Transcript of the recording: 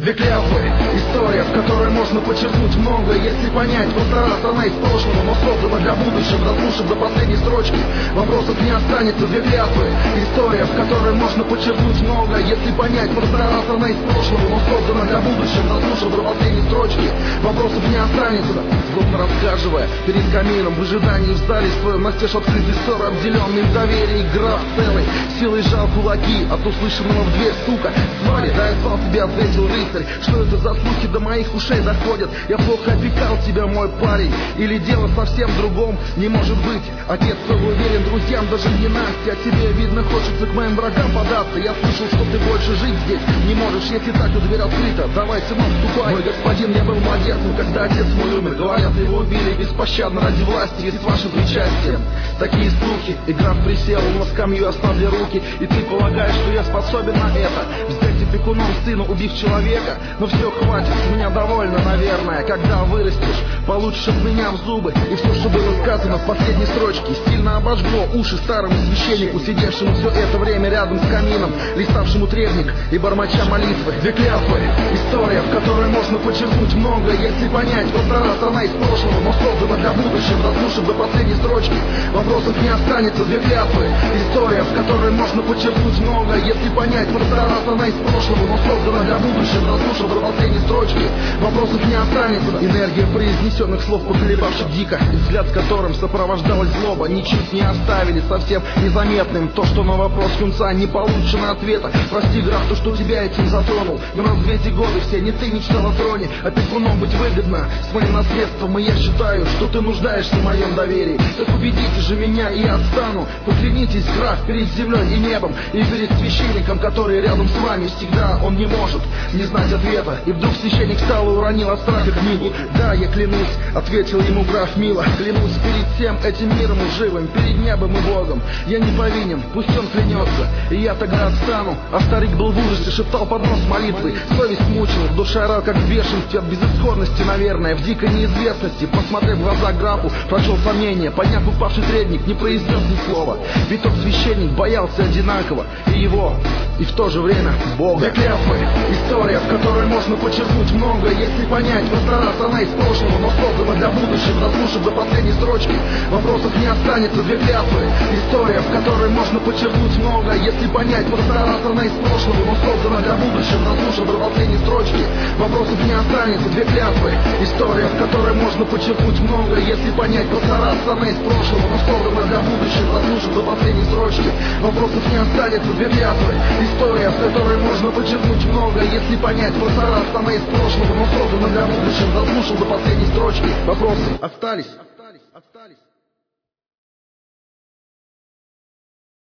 Две клятвы, история, в которой можно подчеркнуть многое. Если понять, просто раз она из прошлого, но создана для будущего. Дослушав до последней строчки, вопросов не останется. Две клятвы, история, в которой можно подчеркнуть многое. Если понять, просто раз она из прошлого, но создана для будущего. Дослушав до последней строчки, вопросов не останется. Злобно расхаживая перед камином, в ожидании в зале своем настежь открытый ссор, обделенный в доверии граф целый, силой сжал кулаки от услышанного в дверь стука. Звали, да я звал тебя, ответил рыцарь. Что это за слухи до моих ушей доходят? Я плохо опекал тебя, мой парень, или дело совсем в другом? Не может быть, отец твой уверен друзьям, даже не Настя. А тебе, видно, хочется к моим врагам податься. Я слышал, что ты больше жить здесь не можешь, если так, то дверь открыта. Давай, сынок, ступай. Мой господин, я был младенцем, когда отец мой умер. Говорят, его убили беспощадно ради власти и с вашим причастием. Такие слухи, и граф присел на скамью, оставили руки. И ты полагаешь, что я способен на это? Взять опекуном сына, убив человека? Ну все, хватит, с меня довольно, наверное. Когда вырастешь, получишь от меня в зубы. И все, что было сказано в последней строчке, сильно обожгло уши старому священнику, сидевшему все это время рядом с камином, листавшему требник и бормоча молитвы. Две клятвы, история, в которой можно подчеркнуть многое. Если понять, просто раз она из прошлого, но создана для будущего. Дослушав до последней строчки, вопросов не останется. Две клятвы, история, в которой можно подчеркнуть многое. Если понять, просто раз она из прошлого, но создана для будущего. Дослушав до последней строчки, вопросов не останется. Энергия произнесенных слов, поколебавших дико, и взгляд, с которым сопровождалась злоба, ничуть не оставили совсем незаметным то, что на вопрос юнца не получено ответа. Прости, граф, то, что тебя этим затронул, но разве эти годы все не ты мечтал о троне? Опекуном быть выгодно с моим наследством, и я считаю, что ты нуждаешься в моем доверии. Так убедите же меня, и я отстану. Поклянитесь, граф, перед землей и небом, и перед священником, который рядом с вами всегда. Он не может не знать ответа. И вдруг священник встал и уронил от страха книгу. Да, я клянусь, ответил ему граф мило, клянусь перед всем этим миром живым, перед небом и Богом. Я не повинен, пусть он клянется, и я тогда отстану. А старик был в ужасе, шептал под нос молитвы. Совесть мучила, в душе орал как в бешенстве от безысходности, наверное, в дикой неизвестности. Посмотрев в глаза графу, прочел сомнение, подняв упавший требник, не произнес ни слова. Ведь тот священник боялся одинаково и его, и в то же время Бога. Две клятвы, история, в которой можно подчеркнуть многое. Если понять, просто раз она из прошлого, но создана для будущего. Дослушав до последней строчки, вопросов не останется. Две клятвы, история, в которой можно подчеркнуть многое. Если понять, просто раз она из прошлого, но создана для будущего. Дослушав до последней строчки, вопросов не останется. Две клятвы, история, в которой можно подчеркнуть многое. Если понять, просто раз она из прошлого, но создана для будущего. Дослушав до последней строчки, вопросов не останется. Две клятвы, история, в которой можно подчеркнуть многое. Если понять, просто раз она из прошлого, но создана для будущего. Дослушав до последней строчки, вопросы остались.